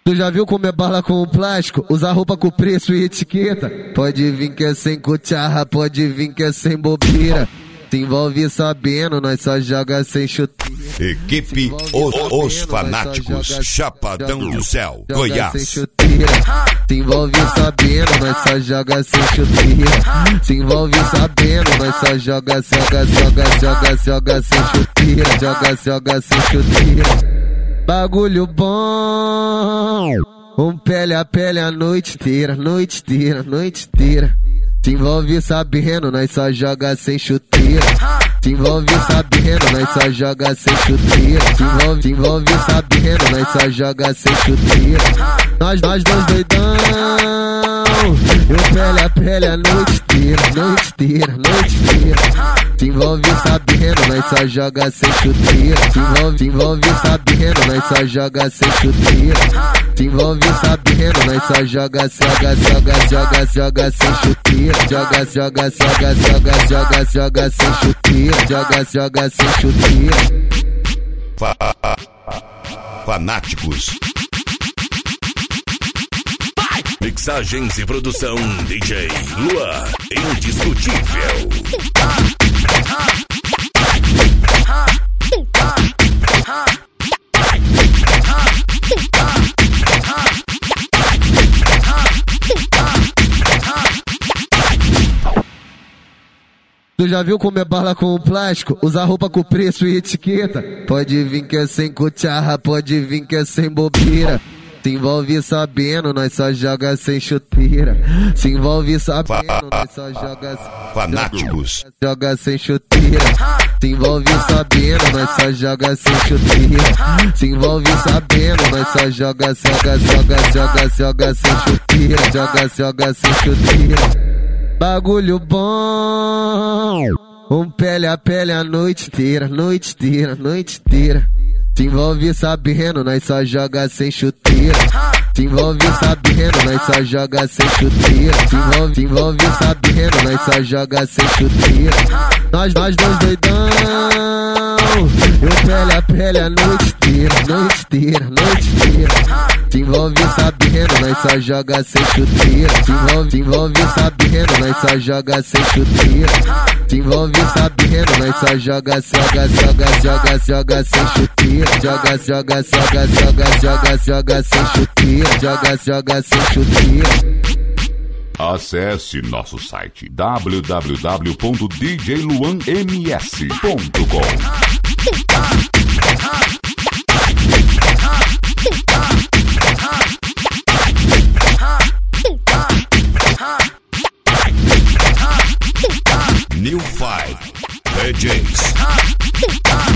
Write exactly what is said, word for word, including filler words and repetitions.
Tu já viu comer bala com plástico? Usar roupa com preço e etiqueta? Pode vir que é sem cucharra, pode vir que é sem bobeira. Se envolve sabendo, nós só joga sem chuteira. Equipe Os, os Fanáticos, Chapadão do Céu, Goiás. Se envolve sabendo, nós só joga sem chuteira. Se envolve sabendo, nós só joga, joga, joga, joga, joga sem chuteira. Joga, joga sem chuteira. Bagulho bom, um pele a pele a noite inteira, noite inteira, noite inteira. Se envolve sabendo, nós só joga sem chuteira. Se envolve sabendo, nós só joga sem chuteira. Se envolve, se envolve sabendo, nós só joga sem chuteira. Nós, nós dois doidão, eu pele a pele a noite inteira, noite inteira, noite inteira. Se envolve sabendo, nós só joga sem chuteira. Se envolve, se envolve sabendo, nós só joga sem chuteira. Se envolve sabendo, nós só joga, joga, joga, joga, joga sem chuteira. Joga, joga, joga, joga, joga, joga sem chuteira. Joga, joga sem chuteira. Fa Fanáticos. Mixagens e produção D J Luan, indiscutível. Tu já viu comer bala com plástico? Usar roupa com preço e etiqueta? Pode vir que é sem cucharra, pode vir que é sem bobeira. Se envolve sabendo, nós só joga sem chuteira. Se envolve sabendo, nós só joga, Fanáticos. Joga sem chuteira. Se envolve sabendo, nós só joga sem chuteira. Se envolve sabendo, nós só joga, joga, joga, joga, joga sem chuteira. Joga, joga sem chuteira. Bagulho bom, um pele a pele a noite inteira, noite inteira, noite inteira. Se envolve sabendo, nós só joga sem chuteira. Se envolve sabendo, nós só joga sem chuteira. Se envolve, se envolve sabendo, nós só joga sem chuteira. Nós, nós dois doidão, eu pele a pele a noite inteira, noite inteira, noite inteira. Se envolve sabendo, nós só joga sem chuteira. Se envolve, se envolve sabendo, nós só joga sem chuteira. Se envolve sabendo, nós só joga, joga, joga, joga, joga sem chuteira. Joga, joga, joga, joga, joga, joga sem chuteira. Joga, joga sem chuteira. Acesse nosso site w w w ponto d j luan m s ponto com. New Five D Js.